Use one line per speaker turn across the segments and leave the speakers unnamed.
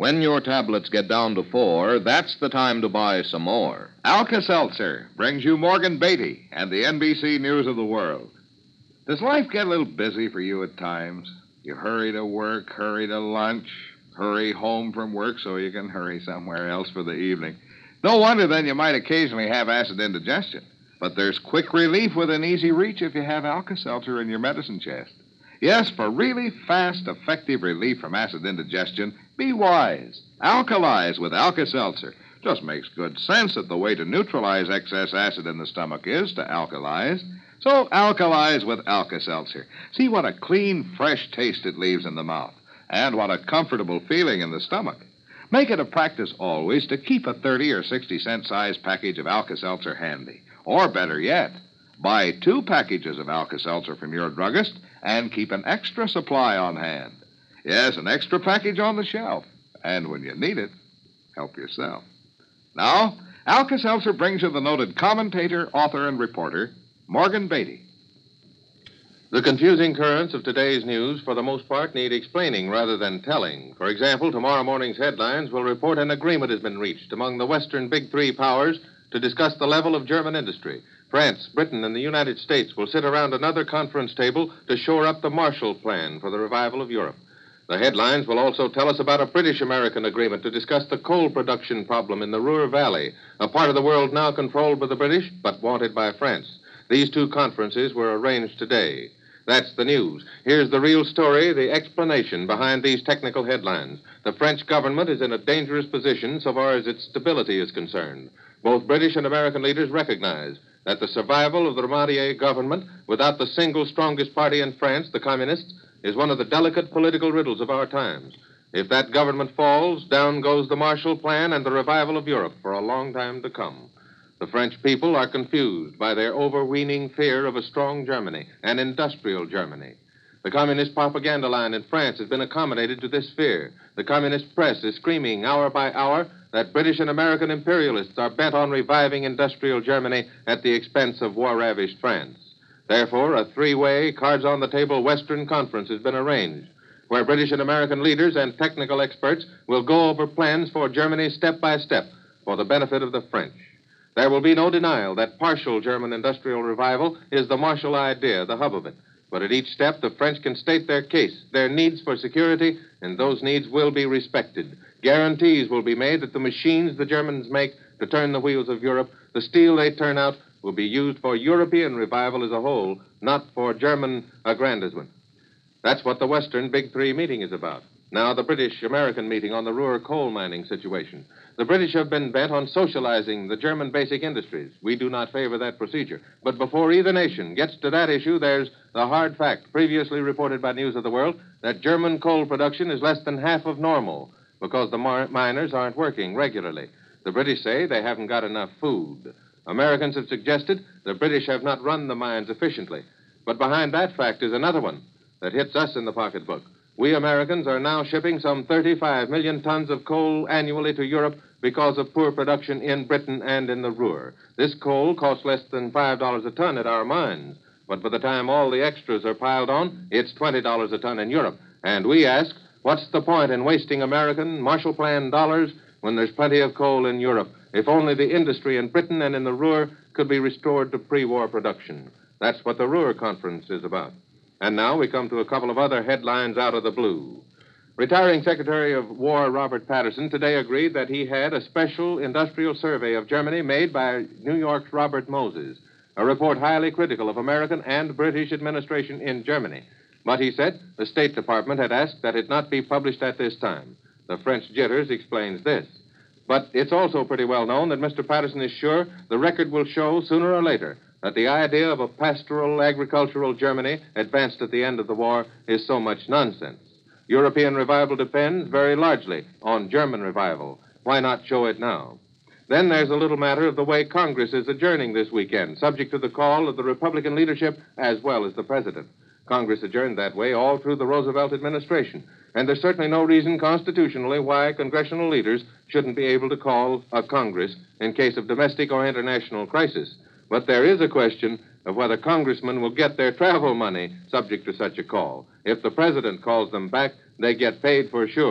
When your tablets get down to 4, that's the time to buy some more.
Alka-Seltzer brings you Morgan Beatty and the NBC News of the World. Does life get a little busy for you at times? You hurry to work, hurry to lunch, hurry home from work so you can hurry somewhere else for the evening. No wonder then you might occasionally have acid indigestion. But there's quick relief within easy reach if you have Alka-Seltzer in your medicine chest. Yes, for really fast, effective relief from acid indigestion, be wise. Alkalize with Alka-Seltzer. Just makes good sense that the way to neutralize excess acid in the stomach is to alkalize. So alkalize with Alka-Seltzer. See what a clean, fresh taste it leaves in the mouth. And what a comfortable feeling in the stomach. Make it a practice always to keep a 30 or 60 cent size package of Alka-Seltzer handy. Or better yet, buy 2 packages of Alka-Seltzer from your druggist and keep an extra supply on hand. Yes, an extra package on the shelf. And when you need it, help yourself. Now, Alka-Seltzer brings you the noted commentator, author, and reporter, Morgan Beatty.
The confusing currents of today's news, for the most part, need explaining rather than telling. For example, tomorrow morning's headlines will report an agreement has been reached among the Western Big Three powers to discuss the level of German industry. France, Britain, and the United States will sit around another conference table to shore up the Marshall Plan for the revival of Europe. The headlines will also tell us about a British-American agreement to discuss the coal production problem in the Ruhr Valley, a part of the world now controlled by the British but wanted by France. These 2 conferences were arranged today. That's the news. Here's the real story, the explanation behind these technical headlines. The French government is in a dangerous position so far as its stability is concerned. Both British and American leaders recognize that the survival of the Ramadier government without the single strongest party in France, the Communists, is one of the delicate political riddles of our times. If that government falls, down goes the Marshall Plan and the revival of Europe for a long time to come. The French people are confused by their overweening fear of a strong Germany, an industrial Germany. The communist propaganda line in France has been accommodated to this fear. The communist press is screaming hour by hour that British and American imperialists are bent on reviving industrial Germany at the expense of war-ravished France. Therefore, a 3-way, cards-on-the-table Western conference has been arranged, where British and American leaders and technical experts will go over plans for Germany step by step for the benefit of the French. There will be no denial that partial German industrial revival is the Marshall idea, the hub of it. But at each step, the French can state their case, their needs for security, and those needs will be respected. Guarantees will be made that the machines the Germans make to turn the wheels of Europe, the steel they turn out, will be used for European revival as a whole, not for German aggrandizement. That's what the Western Big Three meeting is about. Now, the British-American meeting on the Ruhr coal mining situation. The British have been bent on socializing the German basic industries. We do not favor that procedure. But before either nation gets to that issue, there's the hard fact, previously reported by News of the World, that German coal production is less than half of normal because the miners aren't working regularly. The British say they haven't got enough food. Americans have suggested the British have not run the mines efficiently. But behind that fact is another one that hits us in the pocketbook. We Americans are now shipping some 35 million tons of coal annually to Europe because of poor production in Britain and in the Ruhr. This coal costs less than $5 a ton at our mines. But by the time all the extras are piled on, it's $20 a ton in Europe. And we ask, what's the point in wasting American Marshall Plan dollars when there's plenty of coal in Europe? If only the industry in Britain and in the Ruhr could be restored to pre-war production. That's what the Ruhr Conference is about. And now we come to a couple of other headlines out of the blue. Retiring Secretary of War Robert Patterson today agreed that he had a special industrial survey of Germany made by New York's Robert Moses, a report highly critical of American and British administration in Germany. But he said the State Department had asked that it not be published at this time. The French jitters explains this. But it's also pretty well known that Mr. Patterson is sure the record will show sooner or later that the idea of a pastoral agricultural Germany advanced at the end of the war is so much nonsense. European revival depends very largely on German revival. Why not show it now? Then there's a little matter of the way Congress is adjourning this weekend, subject to the call of the Republican leadership as well as the president. Congress adjourned that way all through the Roosevelt administration, and there's certainly no reason constitutionally why congressional leaders shouldn't be able to call a Congress in case of domestic or international crisis. But there is a question of whether congressmen will get their travel money subject to such a call. If the president calls them back, they get paid for sure.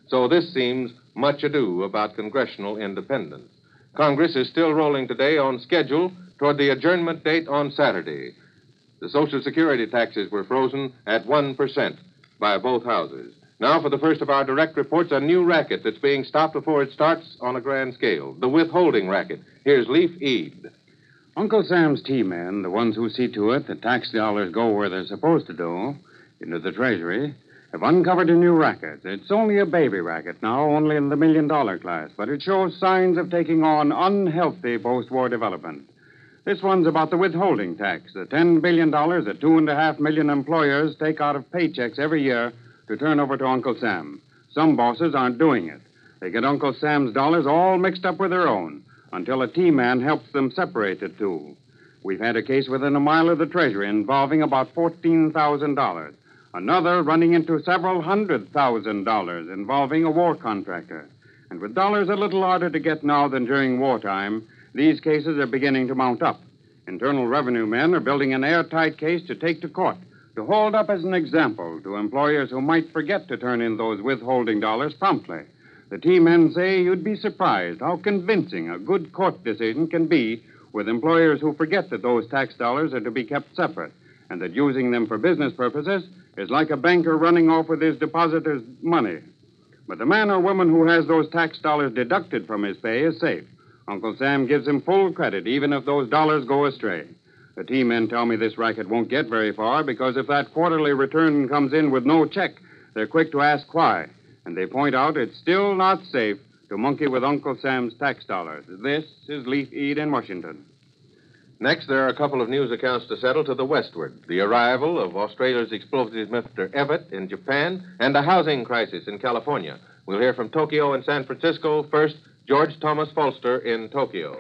So this seems much ado about congressional independence. Congress is still rolling today on schedule toward the adjournment date on Saturday. The Social Security taxes were frozen at 1% by both houses. Now, for the first of our direct reports, a new racket that's being stopped before it starts on a grand scale. The withholding racket. Here's Leif Eid.
Uncle Sam's T-men, the ones who see to it that tax dollars go where they're supposed to do, into the Treasury, have uncovered a new racket. It's only a baby racket now, only in the $1 million class, but it shows signs of taking on unhealthy post-war development. This one's about the withholding tax, the $10 billion that 2.5 million employers take out of paychecks every year to turn over to Uncle Sam. Some bosses aren't doing it. They get Uncle Sam's dollars all mixed up with their own until a T-man helps them separate the two. We've had a case within a mile of the Treasury involving about $14,000. Another running into several $100,000 involving a war contractor. And with dollars a little harder to get now than during wartime, these cases are beginning to mount up. Internal Revenue men are building an airtight case to take to court, to hold up as an example to employers who might forget to turn in those withholding dollars promptly. The T-men say you'd be surprised how convincing a good court decision can be with employers who forget that those tax dollars are to be kept separate, and that using them for business purposes is like a banker running off with his depositor's money. But the man or woman who has those tax dollars deducted from his pay is safe. Uncle Sam gives him full credit, even if those dollars go astray. The T-men tell me this racket won't get very far because if that quarterly return comes in with no check, they're quick to ask why. And they point out it's still not safe to monkey with Uncle Sam's tax dollars. This is Leif Eid in Washington.
Next, there are a couple of news accounts to settle to the westward. The arrival of Australia's explosive Mr. Evatt in Japan and a housing crisis in California. We'll hear from Tokyo and San Francisco. First, George Thomas Folster in Tokyo.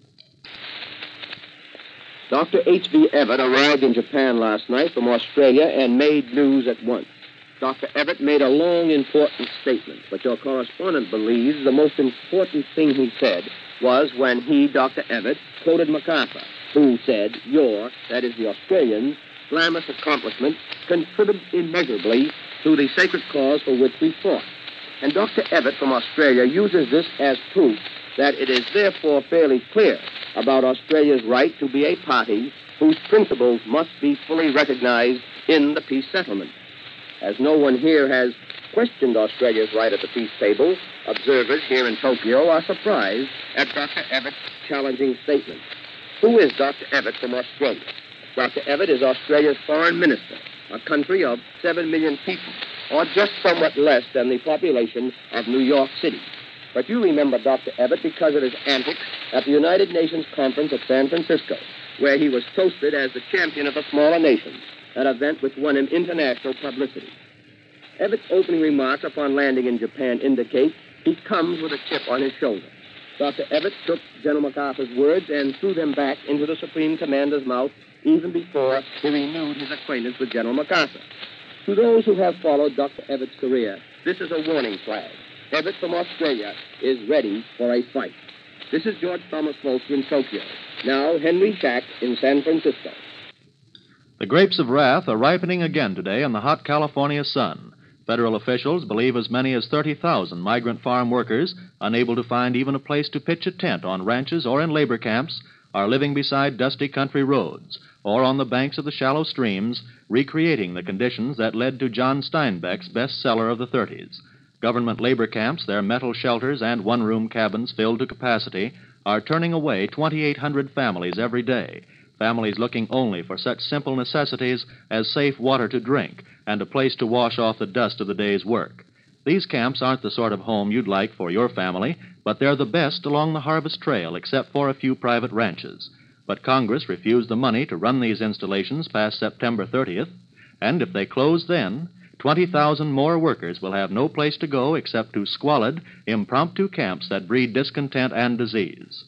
Dr. H.B. Evatt arrived in Japan last night from Australia and made news at once. Dr. Evatt made a long, important statement, but your correspondent believes the most important thing he said was when he, Dr. Evatt, quoted MacArthur, who said, your, that is the Australians' glamorous accomplishment contributed immeasurably to the sacred cause for which we fought. And Dr. Evatt from Australia uses this as proof that it is therefore fairly clear about Australia's right to be a party whose principles must be fully recognized in the peace settlement. As no one here has questioned Australia's right at the peace table, observers here in Tokyo are surprised at Dr. Evatt's challenging statement. Who is Dr. Evatt from Australia? Dr. Evatt is Australia's foreign minister, a country of 7 million people, or just somewhat less than the population of New York City. But you remember Dr. Evatt because of his antics at the United Nations Conference at San Francisco, where he was toasted as the champion of the smaller nations, an event which won him international publicity. Evatt's opening remarks upon landing in Japan indicate he comes with a chip on his shoulder. Dr. Evatt took General MacArthur's words and threw them back into the Supreme Commander's mouth even before he renewed his acquaintance with General MacArthur. To those who have followed Dr. Evatt's career, this is a warning flag. Evatt from Australia is ready for a fight. This is George Thomas Folster in Tokyo. Now, Henry Shack in San Francisco.
The grapes of wrath are ripening again today in the hot California sun. Federal officials believe as many as 30,000 migrant farm workers, unable to find even a place to pitch a tent on ranches or in labor camps, are living beside dusty country roads or on the banks of the shallow streams, recreating the conditions that led to John Steinbeck's bestseller of the 30s. Government labor camps, their metal shelters, and one-room cabins filled to capacity are turning away 2,800 families every day, families looking only for such simple necessities as safe water to drink and a place to wash off the dust of the day's work. These camps aren't the sort of home you'd like for your family, but they're the best along the Harvest Trail, except for a few private ranches. But Congress refused the money to run these installations past September 30th, and if they close then, 20,000 more workers will have no place to go except to squalid, impromptu camps that breed discontent and disease.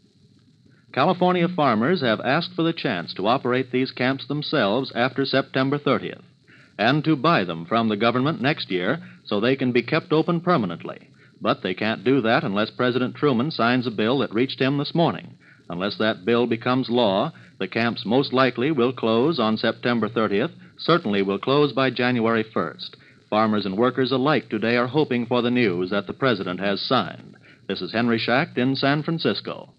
California farmers have asked for the chance to operate these camps themselves after September 30th, and to buy them from the government next year so they can be kept open permanently. But they can't do that unless President Truman signs a bill that reached him this morning. Unless that bill becomes law, the camps most likely will close on September 30th, certainly will close by January 1st. Farmers and workers alike today are hoping for the news that the President has signed. This is Henry Schacht in San Francisco.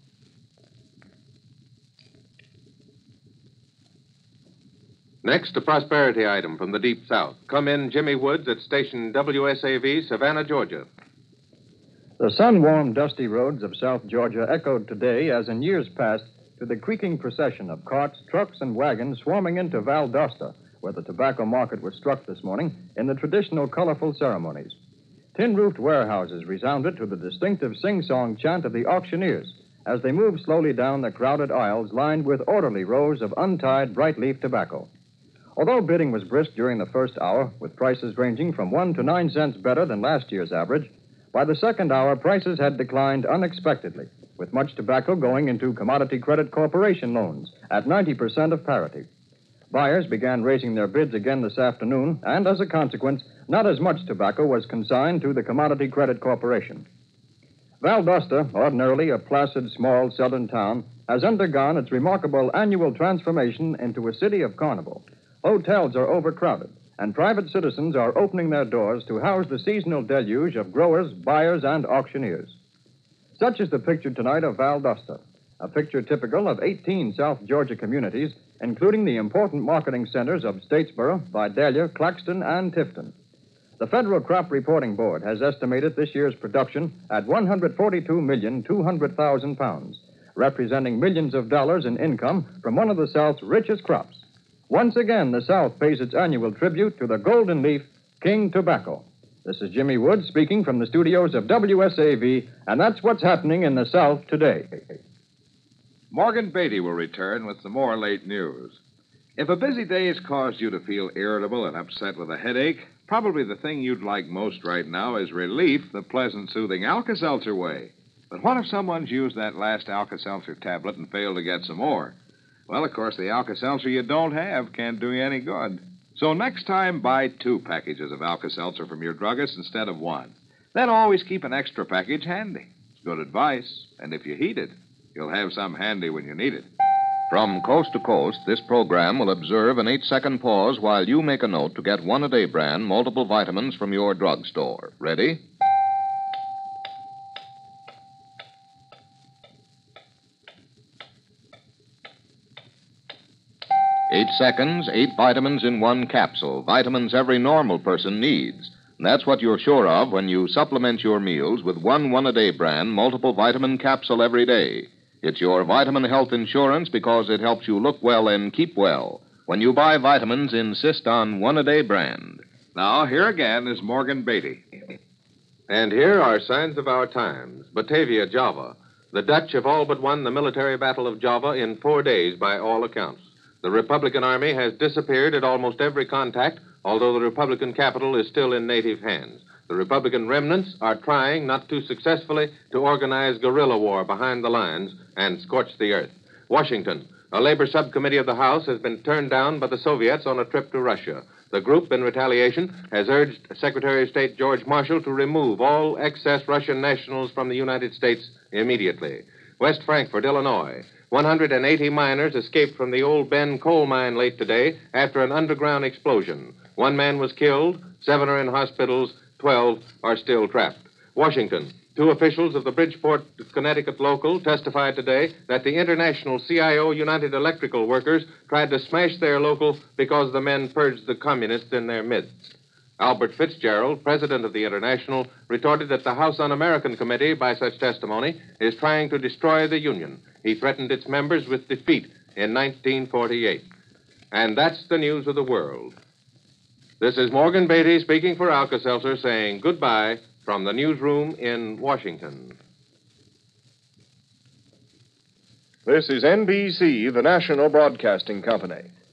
Next, a prosperity item from the Deep South. Come in Jimmy Woods at station WSAV, Savannah, Georgia.
The sun-warmed, dusty roads of South Georgia echoed today, as in years past, to the creaking procession of carts, trucks, and wagons swarming into Valdosta, where the tobacco market was struck this morning in the traditional colorful ceremonies. Tin-roofed warehouses resounded to the distinctive sing-song chant of the auctioneers as they moved slowly down the crowded aisles lined with orderly rows of untied bright-leaf tobacco. Although bidding was brisk during the first hour, with prices ranging from 1 to 9 cents better than last year's average, by the second hour, prices had declined unexpectedly, with much tobacco going into Commodity Credit Corporation loans at 90% of parity. Buyers began raising their bids again this afternoon, and as a consequence, not as much tobacco was consigned to the Commodity Credit Corporation. Valdosta, ordinarily a placid, small southern town, has undergone its remarkable annual transformation into a city of carnival. Hotels are overcrowded, and private citizens are opening their doors to house the seasonal deluge of growers, buyers, and auctioneers. Such is the picture tonight of Valdosta, a picture typical of 18 South Georgia communities, including the important marketing centers of Statesboro, Vidalia, Claxton, and Tifton. The Federal Crop Reporting Board has estimated this year's production at $142,200,000, representing millions of dollars in income from one of the South's richest crops. Once again, the South pays its annual tribute to the golden leaf, King Tobacco. This is Jimmy Woods speaking from the studios of WSAV, and that's what's happening in the South today.
Morgan Beatty will return with some more late news. If a busy day has caused you to feel irritable and upset with a headache, probably the thing you'd like most right now is relief the pleasant, soothing Alka-Seltzer way. But what if someone's used that last Alka-Seltzer tablet and failed to get some more? Well, of course, the Alka-Seltzer you don't have can't do you any good. So next time, buy 2 packages of Alka-Seltzer from your druggist instead of 1. Then always keep an extra package handy. It's good advice. And if you heat it, you'll have some handy when you need it.
From coast to coast, this program will observe an 8-second pause while you make a note to get one-a-day brand multiple vitamins from your drugstore. Ready? 8 seconds, 8 vitamins in 1 capsule. Vitamins every normal person needs. And that's what you're sure of when you supplement your meals with one-a-day brand multiple vitamin capsule every day. It's your vitamin health insurance because it helps you look well and keep well. When you buy vitamins, insist on one-a-day brand.
Now, here again is Morgan Beatty.
And here are signs of our times. Batavia, Java. The Dutch have all but won the military battle of Java in 4 days by all accounts. The Republican Army has disappeared at almost every contact, although the Republican capital is still in native hands. The Republican remnants are trying, not too successfully, to organize guerrilla war behind the lines and scorch the earth. Washington. A labor subcommittee of the House has been turned down by the Soviets on a trip to Russia. The group, in retaliation, has urged Secretary of State George Marshall to remove all excess Russian nationals from the United States immediately. West Frankfort, Illinois. 180 miners escaped from the old Bend coal mine late today after an underground explosion. 1 man was killed, 7 are in hospitals, 12 are still trapped. Washington. 2 officials of the Bridgeport, Connecticut local testified today that the International CIO United Electrical Workers tried to smash their local because the men purged the communists in their midst. Albert Fitzgerald, president of the International, retorted that the House Un-American Committee, by such testimony, is trying to destroy the Union. He threatened its members with defeat in 1948. And that's the news of the world. This is Morgan Beatty speaking for Alka-Seltzer, saying goodbye from the newsroom in Washington.
This is NBC, the national broadcasting company.